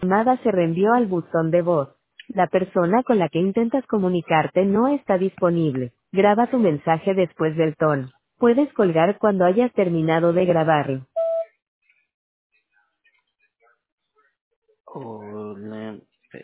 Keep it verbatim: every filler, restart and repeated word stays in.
llamada se reenvió al buzón de voz. La persona con la que intentas comunicarte no está disponible. Graba tu mensaje después del tono. Puedes colgar cuando hayas terminado de grabarlo. Olympic.